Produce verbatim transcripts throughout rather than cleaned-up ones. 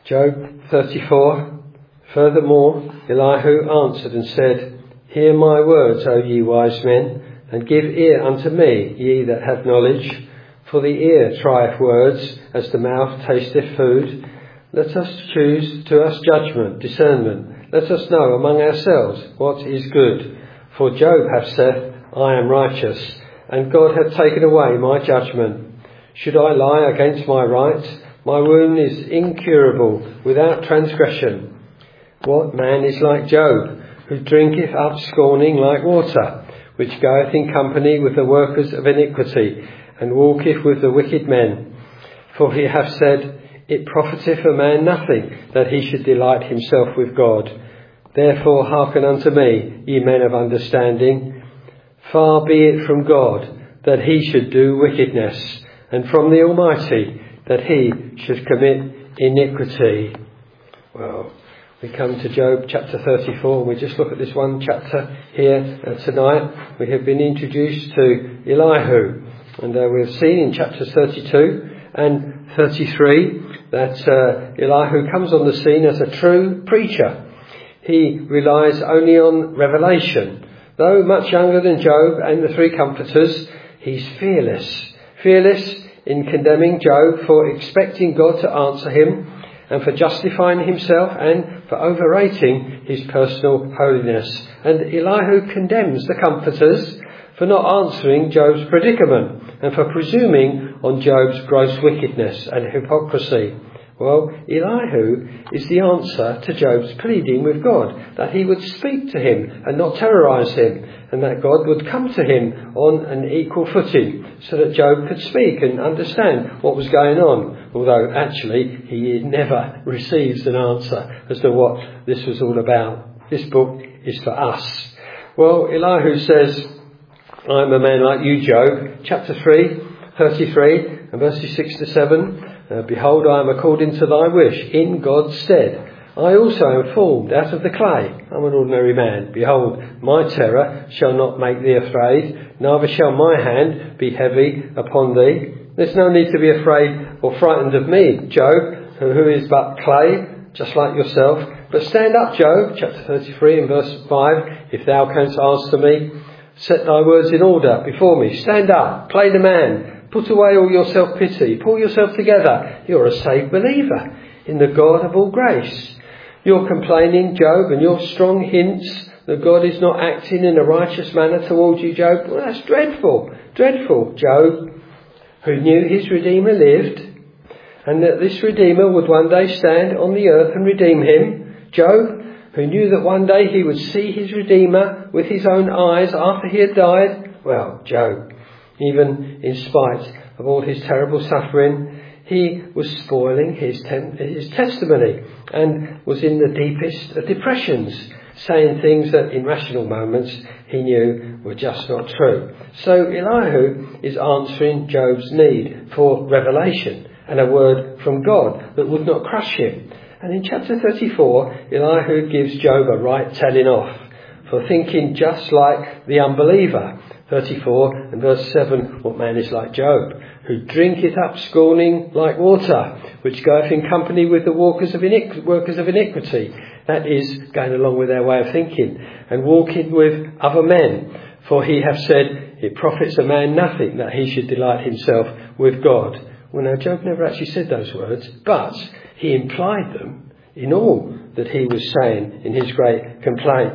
Job thirty-four. Furthermore, Elihu answered and said, Hear my words, O ye wise men, and give ear unto me, ye that have knowledge. For the ear trieth words, as the mouth tasteth food. Let us choose to us judgment, discernment. Let us know among ourselves what is good. For Job hath said, I am righteous, and God hath taken away my judgment. Should I lie against my right? My wound is incurable, without transgression. What man is like Job, who drinketh up scorning like water, which goeth in company with the workers of iniquity, and walketh with the wicked men? For he hath said, It profiteth a man nothing, that he should delight himself with God. Therefore hearken unto me, ye men of understanding. Far be it from God, that he should do wickedness, and from the Almighty, that he should commit iniquity. Well, we come to Job chapter thirty-four, and we just look at this one chapter here uh, tonight. We have been introduced to Elihu, and uh, we've seen in chapters thirty-two and thirty-three that uh, Elihu comes on the scene as a true preacher. He relies only on revelation. Though much younger than Job and the three comforters, he's fearless. Fearless in condemning Job for expecting God to answer him, and for justifying himself, and for overrating his personal holiness. And Elihu condemns the comforters for not answering Job's predicament, and for presuming on Job's gross wickedness and hypocrisy. Well, Elihu is the answer to Job's pleading with God, that he would speak to him and not terrorise him, and that God would come to him on an equal footing, so that Job could speak and understand what was going on, although actually he never receives an answer as to what this was all about. This book is for us. Well, Elihu says, I'm a man like you, Job. Chapter three, thirty-three, and verses six to seven. Uh, Behold, I am according to thy wish, in God's stead. I also am formed out of the clay. I'm an ordinary man. Behold, my terror shall not make thee afraid, neither shall my hand be heavy upon thee. There's no need to be afraid or frightened of me, Job, who is but clay, just like yourself. But stand up, Job, chapter thirty-three and verse five, if thou canst answer me. Set thy words in order before me. Stand up, play the man. Put away all your self-pity. Pull yourself together. You're a saved believer in the God of all grace. You're complaining, Job, and your strong hints that God is not acting in a righteous manner towards you, Job. Well, that's dreadful. Dreadful, Job, who knew his Redeemer lived, and that this Redeemer would one day stand on the earth and redeem him. Job, who knew that one day he would see his Redeemer with his own eyes after he had died. Well, Job, even in spite of all his terrible suffering, he was spoiling his, ten- his testimony, and was in the deepest of depressions, saying things that in rational moments he knew were just not true. So Elihu is answering Job's need for revelation and a word from God that would not crush him. And in chapter thirty-four, Elihu gives Job a right telling off for thinking just like the unbeliever. thirty-four and verse seven, what man is like Job, who drinketh up scorning like water, which goeth in company with the walkers of iniqu- workers of iniquity. That is, going along with their way of thinking, and walking with other men. For he hath said, It profits a man nothing, that he should delight himself with God. Well, now, Job never actually said those words, but he implied them in all that he was saying in his great complaint.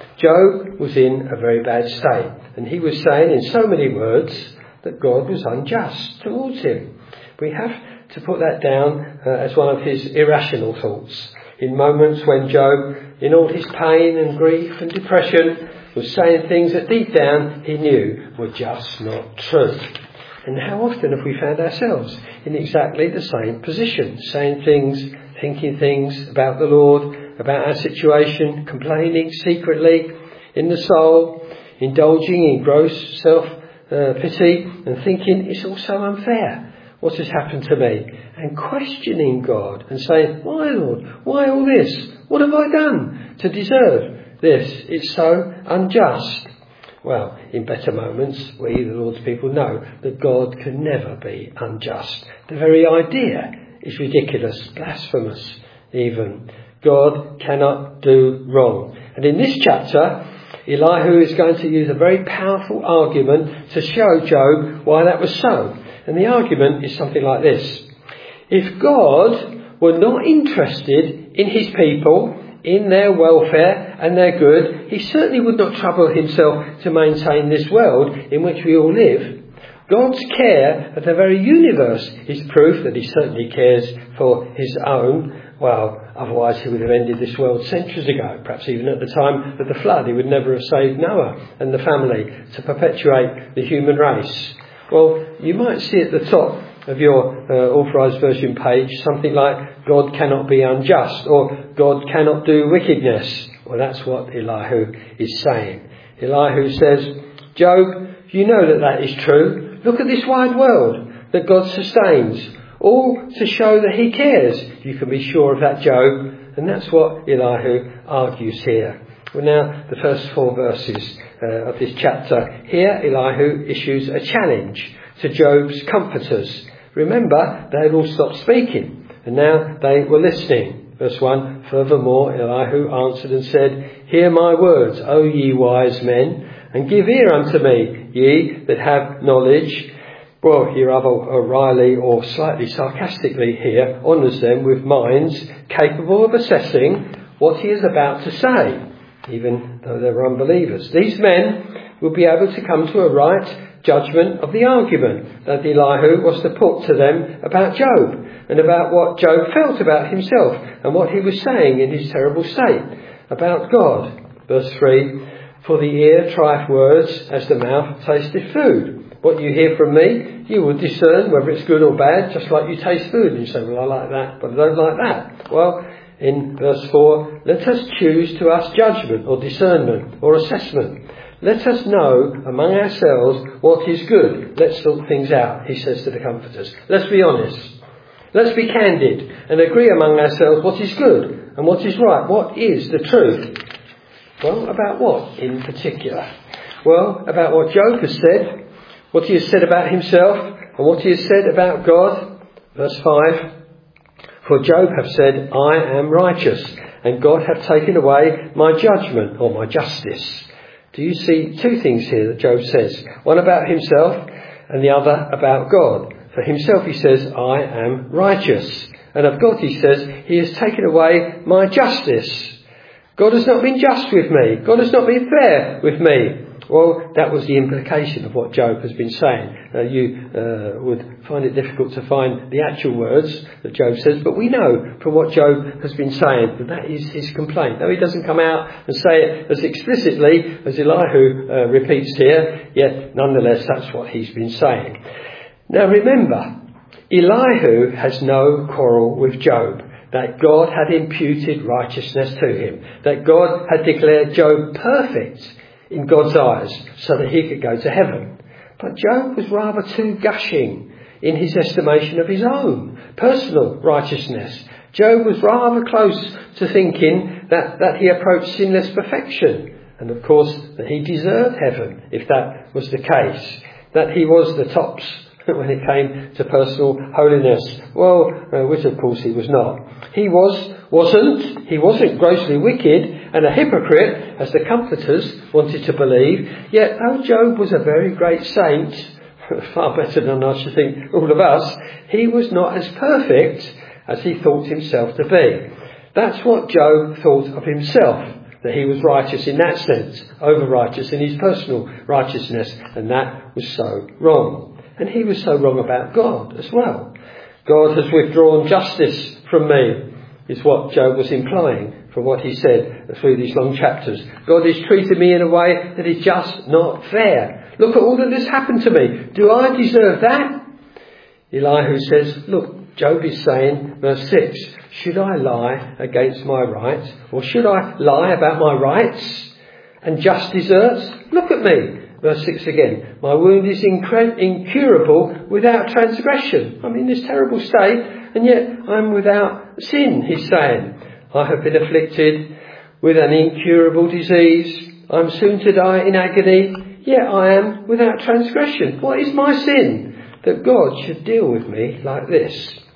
Job was in a very bad state, and he was saying in so many words that God was unjust towards him. We have to put that down uh, as one of his irrational thoughts. In moments when Job, in all his pain and grief and depression, was saying things that deep down he knew were just not true. And how often have we found ourselves in exactly the same position, saying things, thinking things about the Lord, about our situation, complaining secretly in the soul, indulging in gross self-pity uh, and thinking it's all so unfair, what has happened to me, and questioning God and saying, why, Lord, why all this? What have I done to deserve this? It's so unjust. Well, in better moments, we, the Lord's people, know that God can never be unjust. The very idea is ridiculous, blasphemous. even. God cannot do wrong. And in this chapter, Elihu is going to use a very powerful argument to show Job why that was so. And the argument is something like this. If God were not interested in his people, in their welfare and their good, he certainly would not trouble himself to maintain this world in which we all live. God's care of the very universe is proof that he certainly cares for his own. Well, otherwise he would have ended this world centuries ago. Perhaps even at the time of the flood, he would never have saved Noah and the family to perpetuate the human race. Well, you might see at the top of your uh, Authorised Version page something like, God cannot be unjust, or God cannot do wickedness. Well, that's what Elihu is saying. Elihu says, Job, you know that that is true. Look at this wide world that God sustains, all to show that he cares. You can be sure of that, Job. And that's what Elihu argues here. Well, now, the first four verses uh, of this chapter. Here, Elihu issues a challenge to Job's comforters. Remember, they had all stopped speaking, and now they were listening. Verse one, furthermore, Elihu answered and said, Hear my words, O ye wise men, and give ear unto me, ye that have knowledge. Well, here rather wryly or slightly sarcastically here honours them with minds capable of assessing what he is about to say, even though they were unbelievers. These men will be able to come to a right judgment of the argument that Elihu was to put to them about Job, and about what Job felt about himself, and what he was saying in his terrible state about God. Verse three, For the ear trieth words as the mouth tasteth food. What you hear from me, you will discern whether it's good or bad, just like you taste food. And you say, well, I like that, but I don't like that. Well, in verse four, let us choose to us judgment or discernment or assessment. Let us know among ourselves what is good. Let's sort things out, he says to the comforters. Let's be honest. Let's be candid and agree among ourselves what is good and what is right. What is the truth? Well, about what in particular? Well, about what Job has said, what he has said about himself, and what he has said about God. Verse five, For Job hath said, I am righteous, and God hath taken away my judgment or my justice. Do you see two things here that Job says? One about himself and the other about God. For himself he says, I am righteous. And of God he says, he has taken away my justice. God has not been just with me. God has not been fair with me. Well, that was the implication of what Job has been saying. Uh, you uh, would find it difficult to find the actual words that Job says, but we know from what Job has been saying that that is his complaint. Though he doesn't come out and say it as explicitly as Elihu uh, repeats here, yet nonetheless that's what he's been saying. Now remember, Elihu has no quarrel with Job, that God had imputed righteousness to him, that God had declared Job perfect in God's eyes so that he could go to heaven. But Job was rather too gushing in his estimation of his own personal righteousness. Job was rather close to thinking that, that he approached sinless perfection, and of course that he deserved heaven if that was the case, that he was the tops when it came to personal holiness. Well, uh, which of course he was not. He was, wasn't, he wasn't grossly wicked and a hypocrite, as the comforters wanted to believe. Yet, though Job was a very great saint, far better than I should think all of us, he was not as perfect as he thought himself to be. That's what Job thought of himself, that he was righteous in that sense, over-righteous in his personal righteousness, and that was so wrong. And he was so wrong about God as well. God has withdrawn justice from me, is what Job was implying from what he said through these long chapters. God has treated me in a way that is just not fair. Look at all that has happened to me. Do I deserve that? Elihu says, look, Job is saying, verse six, should I lie against my rights? Or should I lie about my rights and just deserts? Look at me. Verse six again, my wound is incre- incurable without transgression. I'm in this terrible state, and yet I'm without sin, he's saying. I have been afflicted with an incurable disease. I'm soon to die in agony, yet I am without transgression. What is my sin that God should deal with me like this?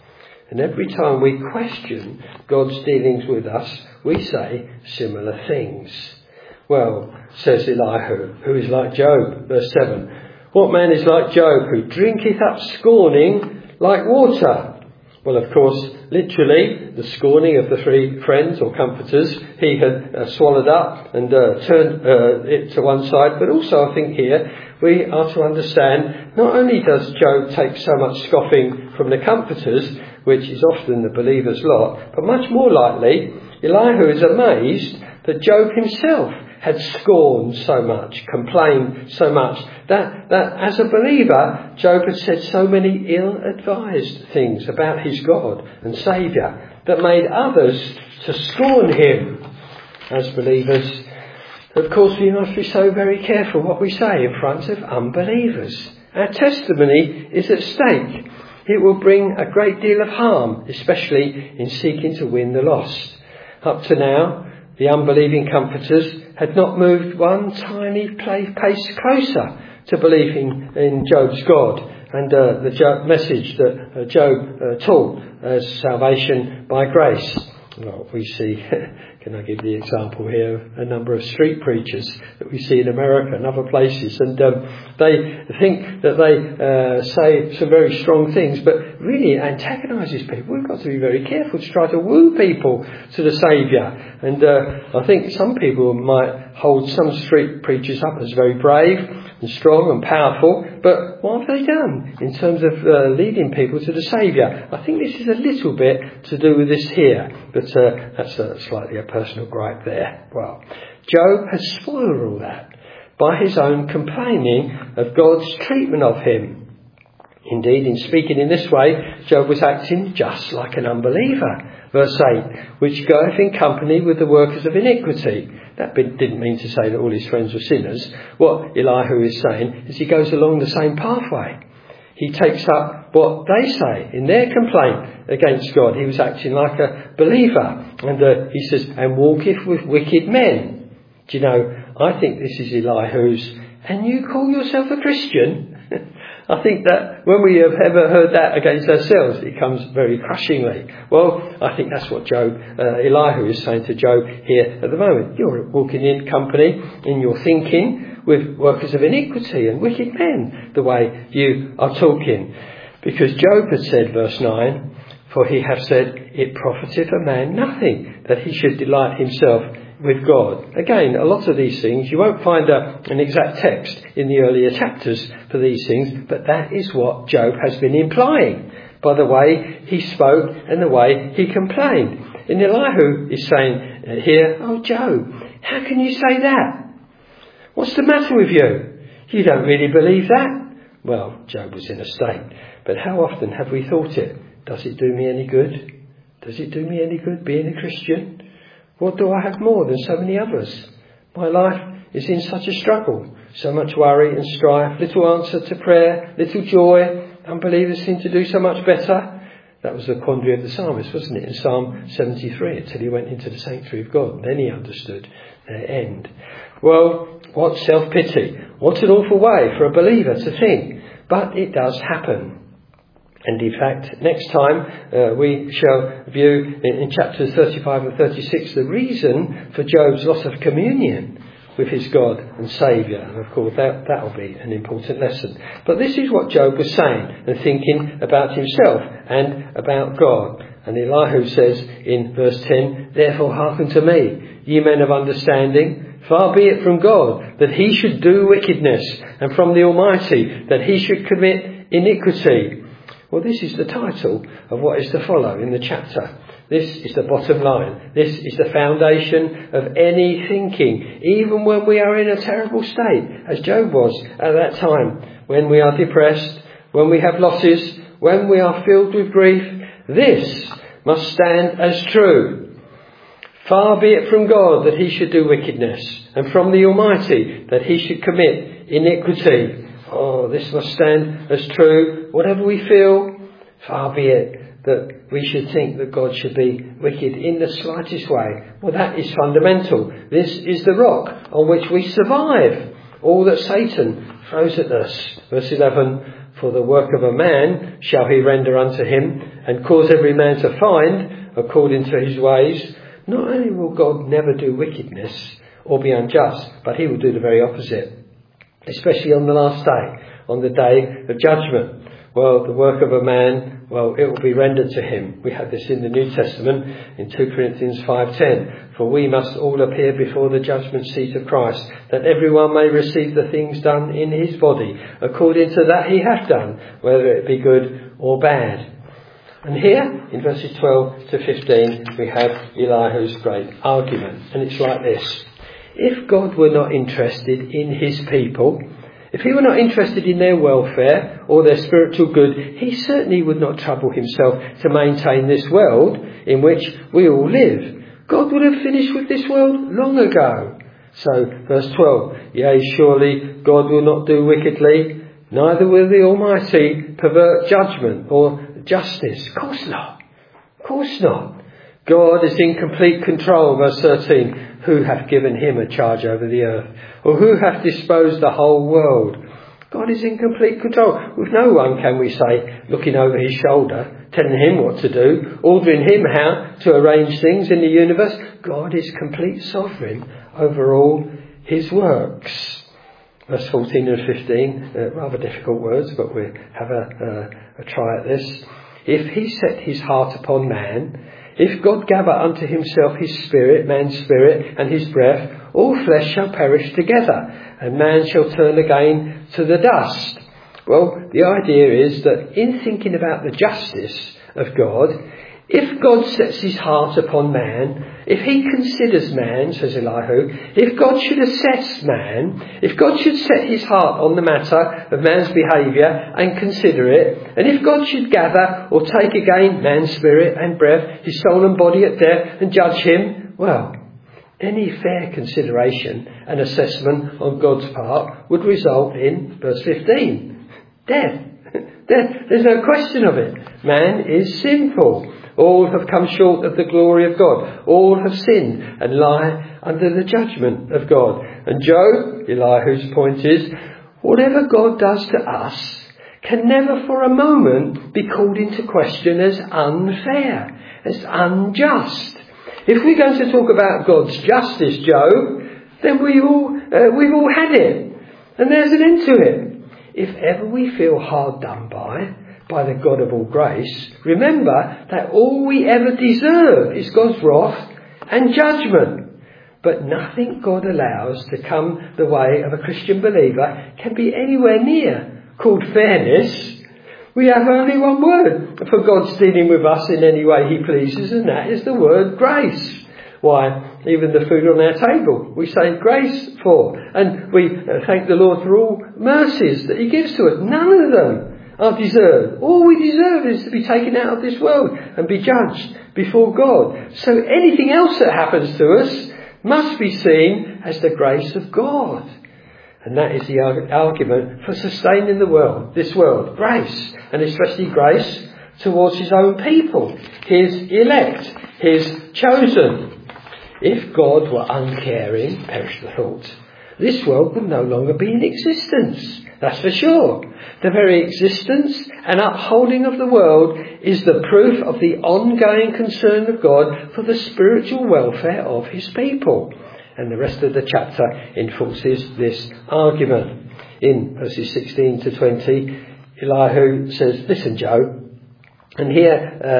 And every time we question God's dealings with us, we say similar things. Well, says Elihu, who is like Job, verse seven. What man is like Job, who drinketh up scorning like water? Well, of course, literally, the scorning of the three friends or comforters, he had uh, swallowed up and uh, turned uh, it to one side. But also, I think here, we are to understand, not only does Job take so much scoffing from the comforters, which is often the believer's lot, but much more likely, Elihu is amazed that Job himself had scorned so much, complained so much, that, that as a believer, Job had said so many ill-advised things about his God and Saviour that made others to scorn him. As believers, of course, we must be so very careful what we say in front of unbelievers. Our testimony is at stake. It will bring a great deal of harm, especially in seeking to win the lost. Up to now, the unbelieving comforters had not moved one tiny pace closer to believing in Job's God and uh, the Job message that uh, Job uh, taught as salvation by grace. Well, we see, can I give the example here, of a number of street preachers that we see in America and other places, and um, they think that they uh, say some very strong things, but really it antagonises people. We've got to be very careful to try to woo people to the Saviour. And uh, I think some people might hold some street preachers up as very brave and strong and powerful, but what have they done in terms of uh, leading people to the Saviour? I think this is a little bit to do with this here, but uh, that's a, slightly a personal gripe there. Well, Job has spoiled all that by his own complaining of God's treatment of him. Indeed, in speaking in this way, Job was acting just like an unbeliever. Verse eight, which goeth in company with the workers of iniquity. That didn't mean to say that all his friends were sinners. What Elihu is saying is he goes along the same pathway. He takes up what they say in their complaint against God. He was acting like a believer. And uh, he says, and walketh with wicked men. Do you know, I think this is Elihu's, and you call yourself a Christian? I think that when we have ever heard that against ourselves, it comes very crushingly. Well, I think that's what Job, uh, Elihu is saying to Job here at the moment. You're walking in company in your thinking with workers of iniquity and wicked men, the way you are talking. Because Job had said, verse nine, for he hath said, it profiteth a man nothing, that he should delight himself with God. Again, a lot of these things, you won't find a, an exact text in the earlier chapters for these things, but that is what Job has been implying by the way he spoke and the way he complained. And Elihu is saying here, oh Job, how can you say that? What's the matter with you? You don't really believe that? Well, Job was in a state, but how often have we thought it? Does it do me any good? Does it do me any good being a Christian? What do I have more than so many others? My life is in such a struggle, so much worry and strife, little answer to prayer, little joy. Unbelievers seem to do so much better. That was the quandary of the psalmist, wasn't it, in Psalm seventy-three, until he went into the sanctuary of God. Then he understood their end. Well, what self-pity. What an awful way for a believer to think. But it does happen. And in fact, next time uh, we shall view in, in chapters thirty-five and thirty-six the reason for Job's loss of communion with his God and Saviour. And of course that that will be an important lesson. But this is what Job was saying and thinking about himself and about God. And Elihu says in verse ten, therefore hearken to me, ye men of understanding, far be it from God that he should do wickedness, and from the Almighty that he should commit iniquity. Well, this is the title of what is to follow in the chapter. This is the bottom line. This is the foundation of any thinking, even when we are in a terrible state, as Job was at that time, when we are depressed, when we have losses, when we are filled with grief. This must stand as true. Far be it from God that he should do wickedness, and from the Almighty that he should commit iniquity. Oh, this must stand as true. Whatever we feel, far be it that we should think that God should be wicked in the slightest way. Well, that is fundamental. This is the rock on which we survive all that Satan throws at us. Verse eleven, For the work of a man shall he render unto him, and cause every man to find according to his ways. Not only will God never do wickedness or be unjust, but he will do the very opposite, especially on the last day, on the day of judgment. Well, the work of a man, well, it will be rendered to him. We have this in the New Testament in two Corinthians five ten. For we must all appear before the judgment seat of Christ, that everyone may receive the things done in his body, according to that he hath done, whether it be good or bad. And here, in verses twelve to fifteen, we have Elihu's great argument. And it's like this. If God were not interested in his people, if he were not interested in their welfare or their spiritual good, he certainly would not trouble himself to maintain this world in which we all live. God would have finished with this world long ago. So, verse twelve, yea, surely God will not do wickedly, neither will the Almighty pervert judgment or justice. Of course not. Of course not. God is in complete control. Verse thirteen, who hath given him a charge over the earth? Or who hath disposed the whole world? God is in complete control. With no one can we say, looking over his shoulder, telling him what to do, ordering him how to arrange things in the universe. God is complete sovereign over all his works. Verse fourteen and fifteen, uh, rather difficult words, but we'll have a, uh, a try at this. If he set his heart upon man, if God gather unto himself his spirit, man's spirit, and his breath, all flesh shall perish together, and man shall turn again to the dust. Well, the idea is that in thinking about the justice of God, if God sets his heart upon man, if he considers man, says Elihu, if God should assess man, if God should set his heart on the matter of man's behaviour and consider it, and if God should gather or take again man's spirit and breath, his soul and body at death, and judge him, well, any fair consideration and assessment on God's part would result in, verse fifteen, death. Death. There's no question of it. Man is sinful. All have come short of the glory of God. All have sinned and lie under the judgment of God. And Job, Elihu's point is, whatever God does to us can never for a moment be called into question as unfair, as unjust. If we're going to talk about God's justice, Job, then we all, uh, we've all had it. And there's an end to it. If ever we feel hard done by, by the God of all grace, remember that all we ever deserve is God's wrath and judgment. But nothing God allows to come the way of a Christian believer can be anywhere near called fairness. We have only one word for God's dealing with us in any way he pleases, and that is the word grace. Why, even the food on our table, we say grace for. And we thank the Lord for all mercies that he gives to us. None of them are deserved. All we deserve is to be taken out of this world and be judged before God. So anything else that happens to us must be seen as the grace of God. And that is the argument for sustaining the world, this world, grace, and especially grace towards his own people, his elect, his chosen. If God were uncaring, perish the thought, this world would no longer be in existence. That's for sure. The very existence and upholding of the world is the proof of the ongoing concern of God for the spiritual welfare of his people. And the rest of the chapter enforces this argument. In verses sixteen to twenty, Elihu says, listen, Job. And here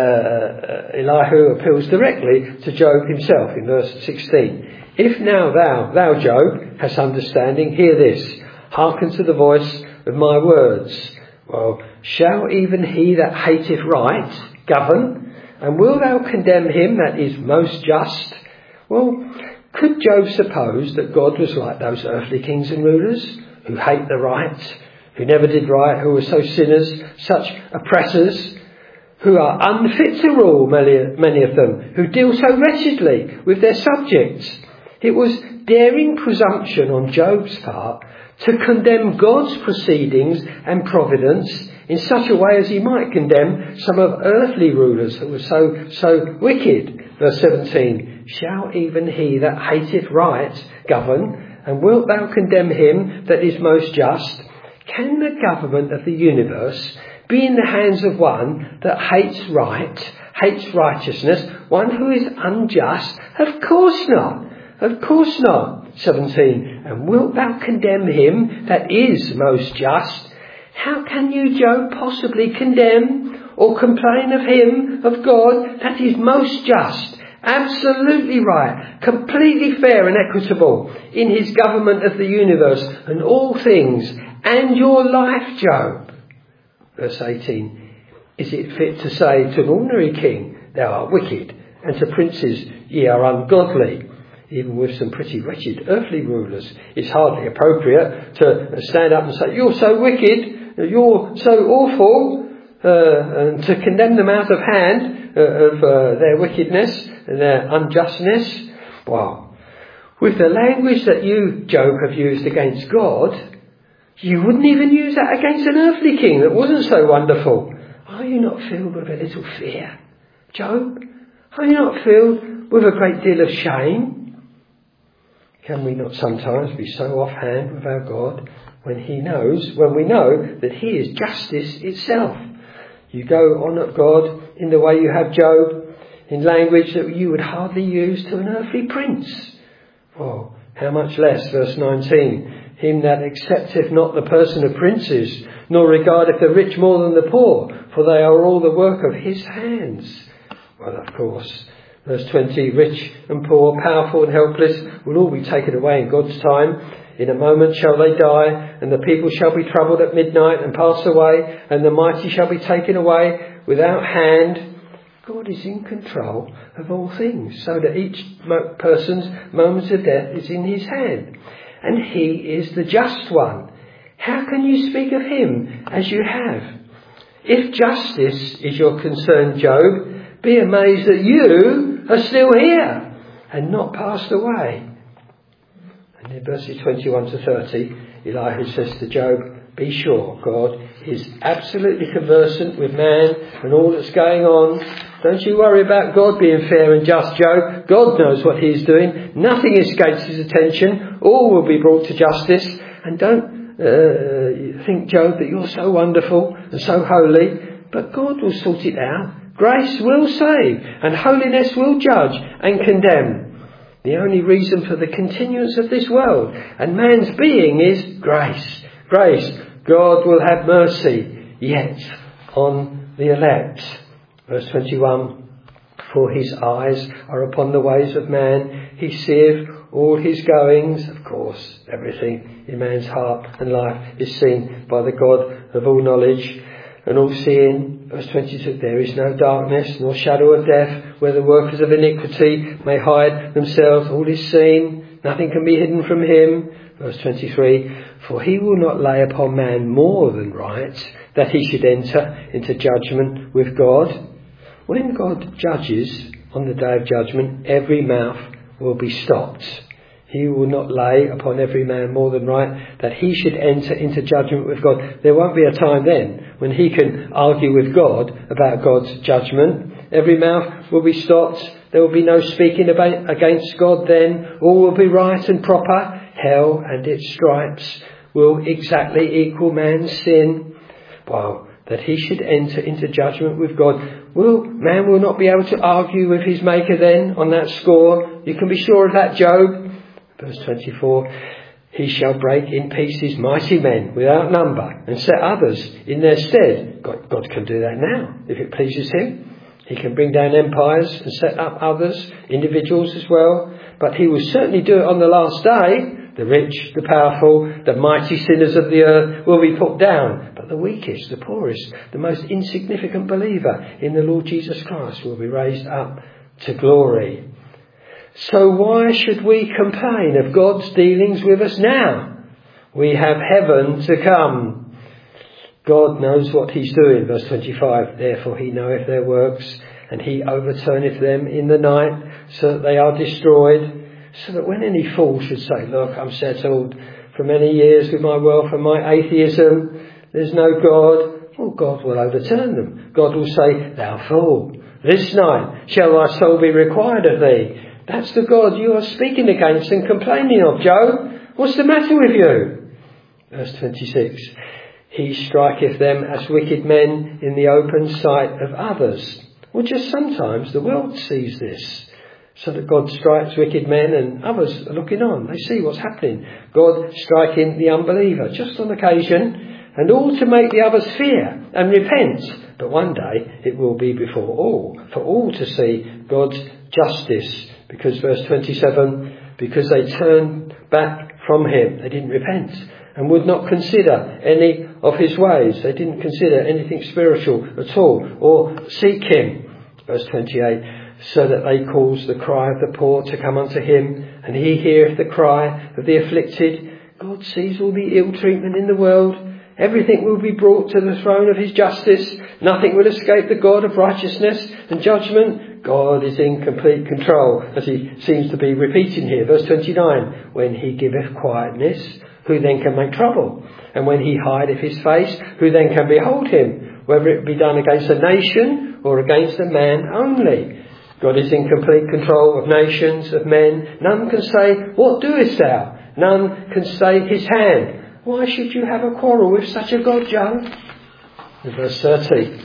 uh, Elihu appeals directly to Job himself in verse sixteen. If now thou, thou Job, hast understanding, hear this. Hearken to the voice of my words. Well, shall even he that hateth right govern? And wilt thou condemn him that is most just? Well, could Job suppose that God was like those earthly kings and rulers who hate the right, who never did right, who were so sinners, such oppressors, who are unfit to rule, many, many of them, who deal so wretchedly with their subjects? It was daring presumption on Job's part to condemn God's proceedings and providence in such a way as he might condemn some of earthly rulers who were so, so wicked. Verse seventeen, shall even he that hateth right govern? And wilt thou condemn him that is most just? Can the government of the universe be in the hands of one that hates right, hates righteousness, one who is unjust? Of course not. Of course not. seventeen. And wilt thou condemn him that is most just? How can you, Job, possibly condemn or complain of him, of God, that is most just, absolutely right, completely fair and equitable in his government of the universe and all things, and your life, Job? Verse eighteen. Is it fit to say to an ordinary king, thou art wicked, and to princes, ye are ungodly? Even with some pretty wretched earthly rulers, it's hardly appropriate to stand up and say, you're so wicked, you're so awful, uh, and to condemn them out of hand uh, of uh, their wickedness and their unjustness. Well, with the language that you, Job, have used against God, you wouldn't even use that against an earthly king that wasn't so wonderful. Are you not filled with a little fear, Job? Are you not filled with a great deal of shame? Can we not sometimes be so offhand with our God when he knows, when we know that he is justice itself? You go on at God in the way you have Job, in language that you would hardly use to an earthly prince. Oh, how much less, verse nineteen, him that accepteth not the person of princes, nor regardeth the rich more than the poor, for they are all the work of his hands. Well, of course, verse twenty, rich and poor, powerful and helpless will all be taken away in God's time. In a moment shall they die, and the people shall be troubled at midnight and pass away, and the mighty shall be taken away without hand. God is in control of all things, so that each person's moment of death is in his hand. And he is the just one. How can you speak of him as you have? If justice is your concern, Job, be amazed that you are still here and not passed away. And in verses twenty-one to thirty, Elihu says to Job, be sure God is absolutely conversant with man and all that's going on. Don't you worry about God being fair and just, Job. God knows what he's doing. Nothing escapes his attention. All will be brought to justice. And don't uh, think, Job, that you're so wonderful and so holy. But God will sort it out. Grace will save, and holiness will judge and condemn. The only reason for the continuance of this world and man's being is grace. Grace. God will have mercy yet on the elect. Verse twenty-one, for his eyes are upon the ways of man. He seeth all his goings. Of course, everything in man's heart and life is seen by the God of all knowledge and all seeing. Verse twenty-two, there is no darkness nor shadow of death where the workers of iniquity may hide themselves. All is seen. Nothing can be hidden from him. Verse twenty-three, for he will not lay upon man more than right, that he should enter into judgment with God. When God judges on the day of judgment, every mouth will be stopped. He will not lay upon every man more than right, that he should enter into judgment with God. There won't be a time then when he can argue with God about God's judgment. Every mouth will be stopped. There will be no speaking about, against God then. All will be right and proper. Hell and its stripes will exactly equal man's sin. Wow, that he should enter into judgment with God. Will man will not be able to argue with his Maker then on that score. You can be sure of that, Job. Verse twenty-four, he shall break in pieces mighty men without number and set others in their stead. God, God can do that now if it pleases him. He can bring down empires and set up others, individuals as well. But he will certainly do it on the last day. The rich, the powerful, the mighty sinners of the earth will be put down. But the weakest, the poorest, the most insignificant believer in the Lord Jesus Christ will be raised up to glory. So why should we complain of God's dealings with us now? We have heaven to come. God knows what he's doing. Verse twenty-five, therefore he knoweth their works, and he overturneth them in the night, so that they are destroyed. So that when any fool should say, look, I'm settled for many years with my wealth and my atheism, there's no God, well, God will overturn them. God will say, thou fool, this night shall thy soul be required of thee. That's the God you are speaking against and complaining of, Job. What's the matter with you? Verse twenty-six. He striketh them as wicked men in the open sight of others. Well, just sometimes the world sees this, so that God strikes wicked men and others are looking on. They see what's happening. God striking the unbeliever just on occasion, and all to make the others fear and repent. But one day it will be before all, for all to see God's justice. Because verse twenty-seven, because they turned back from him, they didn't repent and would not consider any of his ways. They didn't consider anything spiritual at all or seek him. Verse twenty-eight, so that they cause the cry of the poor to come unto him, and he heareth the cry of the afflicted. God sees all the ill treatment in the world. Everything will be brought to the throne of his justice. Nothing will escape the God of righteousness and judgment. God is in complete control, as he seems to be repeating here. Verse twenty-nine, when he giveth quietness, who then can make trouble? And when he hideth his face, who then can behold him? Whether it be done against a nation or against a man only. God is in complete control of nations, of men. None can say, what doest thou? None can stay his hand. Why should you have a quarrel with such a God, Joe? In verse thirty,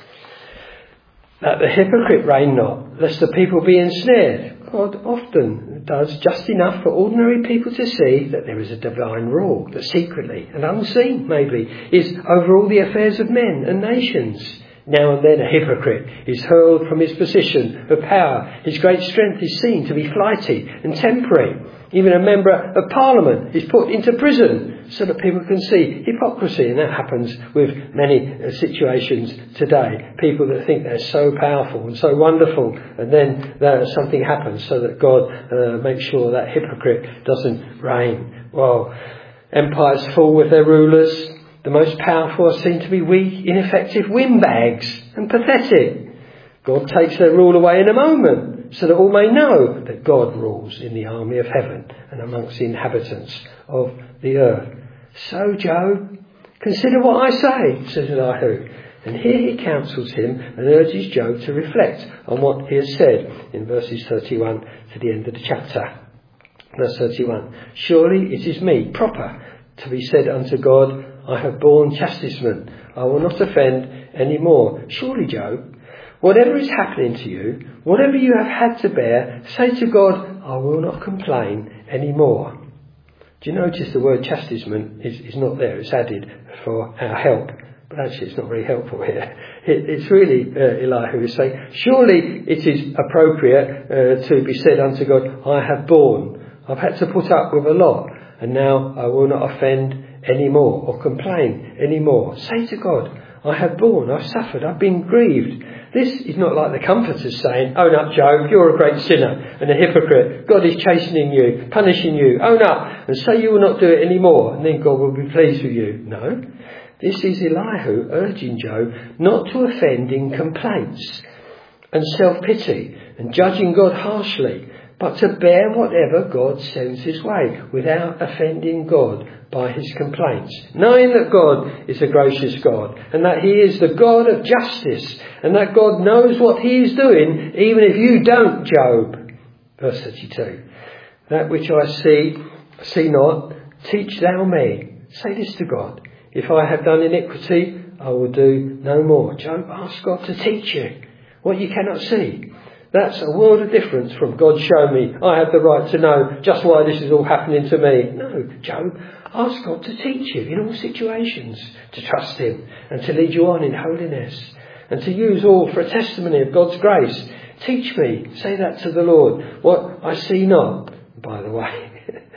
that the hypocrite reign not, lest the people be ensnared. God often does just enough for ordinary people to see that there is a divine rule that secretly and unseen, maybe, is over all the affairs of men and nations. Now and then a hypocrite is hurled from his position of power. His great strength is seen to be flighty and temporary. Even a member of parliament is put into prison so that people can see hypocrisy. And that happens with many situations today. People that think they're so powerful and so wonderful, and then uh, something happens so that God uh, makes sure that hypocrite doesn't reign. Well, empires fall with their rulers. The most powerful are seen to be weak, ineffective windbags and pathetic. God takes their rule away in a moment, so that all may know that God rules in the army of heaven and amongst the inhabitants of the earth. So, Job, consider what I say, says Elihu. And here he counsels him and urges Job to reflect on what he has said in verses thirty-one to the end of the chapter. Verse thirty-one, surely it is meet, proper, to be said unto God, I have borne chastisement, I will not offend any more. Surely, Job, whatever is happening to you, whatever you have had to bear, say to God, I will not complain any more. Do you notice the word chastisement is, is not there? It's added for our help. But actually it's not very helpful here. It, it's really uh, Elihu who is saying, surely it is appropriate uh, to be said unto God, I have borne. I've had to put up with a lot, and now I will not offend any more or complain any more. Say to God, I have borne, I've suffered, I've been grieved. This is not like the comforters saying, own up, Job, you're a great sinner and a hypocrite. God is chastening you, punishing you. Own up and say you will not do it anymore, and then God will be pleased with you. No, this is Elihu urging Job not to offend in complaints and self-pity and judging God harshly, but to bear whatever God sends his way without offending God by his complaints, knowing that God is a gracious God and that he is the God of justice and that God knows what he is doing even if you don't, Job. Verse thirty-two, that which I see, see not, teach thou me. Say this to God, if I have done iniquity, I will do no more. Job, ask God to teach you what you cannot see. That's a world of difference from God show me, I have the right to know just why this is all happening to me. No, Job, ask God to teach you in all situations, to trust him and to lead you on in holiness and to use all for a testimony of God's grace. Teach me, say that to the Lord, what I see not. By the way,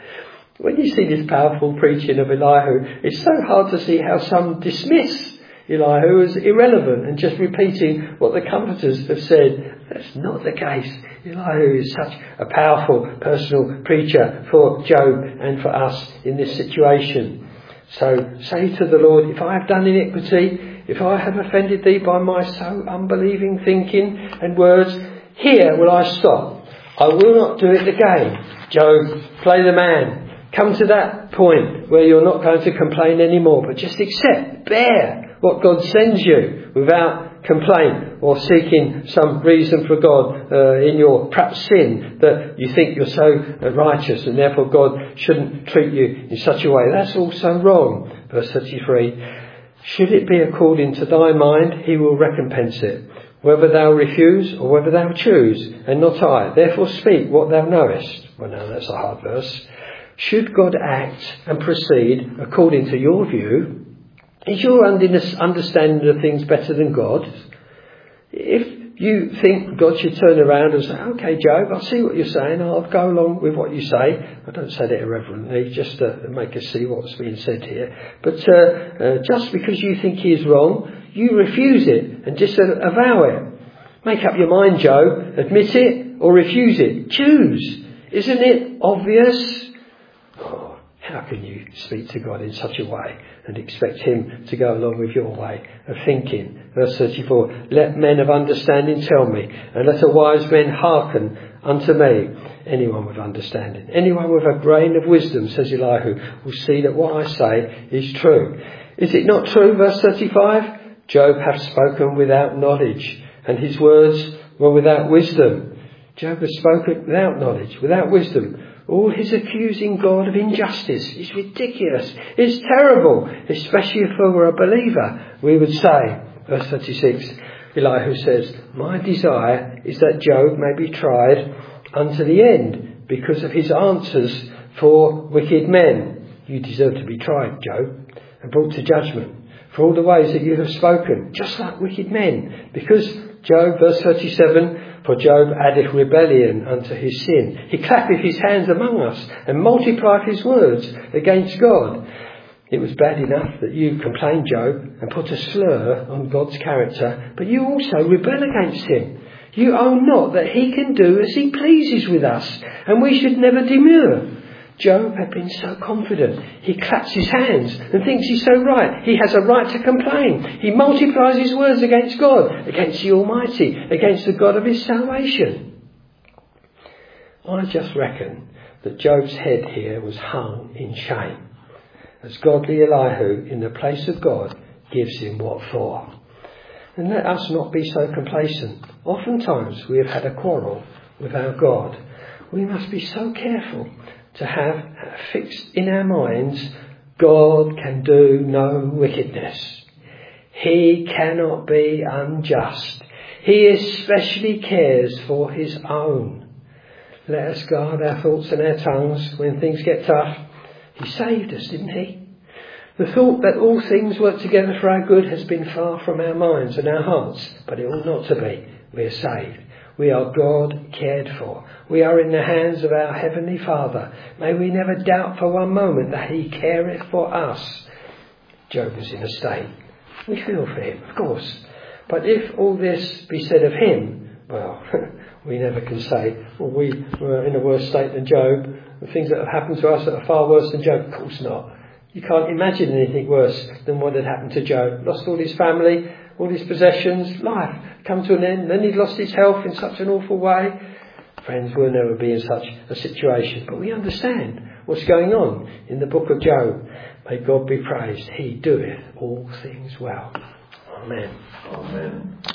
when you see this powerful preaching of Elihu, it's so hard to see how some dismiss Elihu as irrelevant and just repeating what the comforters have said. That's not the case. Elihu is such a powerful personal preacher for Job and for us in this situation. So say to the Lord, if I have done iniquity, if I have offended thee by my so unbelieving thinking and words, here will I stop. I will not do it again. Job, play the man. Come to that point where you're not going to complain anymore, but just accept, bear what God sends you without complaint or seeking some reason for God uh, in your perhaps sin that you think you're so uh, righteous and therefore God shouldn't treat you in such a way. That's also wrong. Verse thirty-three, should it be according to thy mind, he will recompense it, whether thou refuse or whether thou choose, and not I. Therefore speak what thou knowest. Well, now that's a hard verse. Should God act and proceed according to your view? Is your understanding of things better than God's? If you think God should turn around and say, okay, Job, I see what you're saying, I'll go along with what you say. I don't say that irreverently, just to make us see what's being said here. But uh, uh, just because you think he is wrong, you refuse it and disavow it. Make up your mind, Job. Admit it or refuse it. Choose. Isn't it obvious? Oh, how can you speak to God in such a way and expect him to go along with your way of thinking? Verse thirty-four, let men of understanding tell me, and let a wise man hearken unto me. Anyone with understanding, anyone with a grain of wisdom, says Elihu, will see that what I say is true. Is it not true? Verse thirty-five, Job hath spoken without knowledge, and his words were without wisdom. Job has spoken without knowledge, without wisdom. All his accusing God of injustice is ridiculous. It's terrible, especially if we were a believer, we would say. Verse thirty-six, Elihu says, my desire is that Job may be tried unto the end because of his answers for wicked men. You deserve to be tried, Job, and brought to judgment for all the ways that you have spoken, just like wicked men. Because Job, verse thirty-seven, for Job addeth rebellion unto his sin. He clappeth his hands among us and multiplied his words against God. It was bad enough that you complained, Job, and put a slur on God's character, but you also rebel against him. You own not that he can do as he pleases with us, and we should never demur. Job had been so confident. He claps his hands and thinks he's so right. He has a right to complain. He multiplies his words against God, against the Almighty, against the God of his salvation. I just reckon that Job's head here was hung in shame, as godly Elihu, in the place of God, gives him what for. And let us not be so complacent. Oftentimes we have had a quarrel with our God. We must be so careful to have fixed in our minds, God can do no wickedness. He cannot be unjust. He especially cares for his own. Let us guard our thoughts and our tongues when things get tough. He saved us, didn't he? The thought that all things work together for our good has been far from our minds and our hearts, but it ought not to be. We are saved. We are God cared for. We are in the hands of our Heavenly Father. May we never doubt for one moment that he careth for us. Job was in a state. We feel for him, of course. But if all this be said of him, well, we never can say, well, we were in a worse state than Job. The things that have happened to us that are far worse than Job. Of course not. You can't imagine anything worse than what had happened to Job. Lost all his family, all his possessions, life come to an end. Then he'd lost his health in such an awful way. Friends, we'll never be in such a situation. But we understand what's going on in the book of Job. May God be praised. He doeth all things well. Amen. Amen.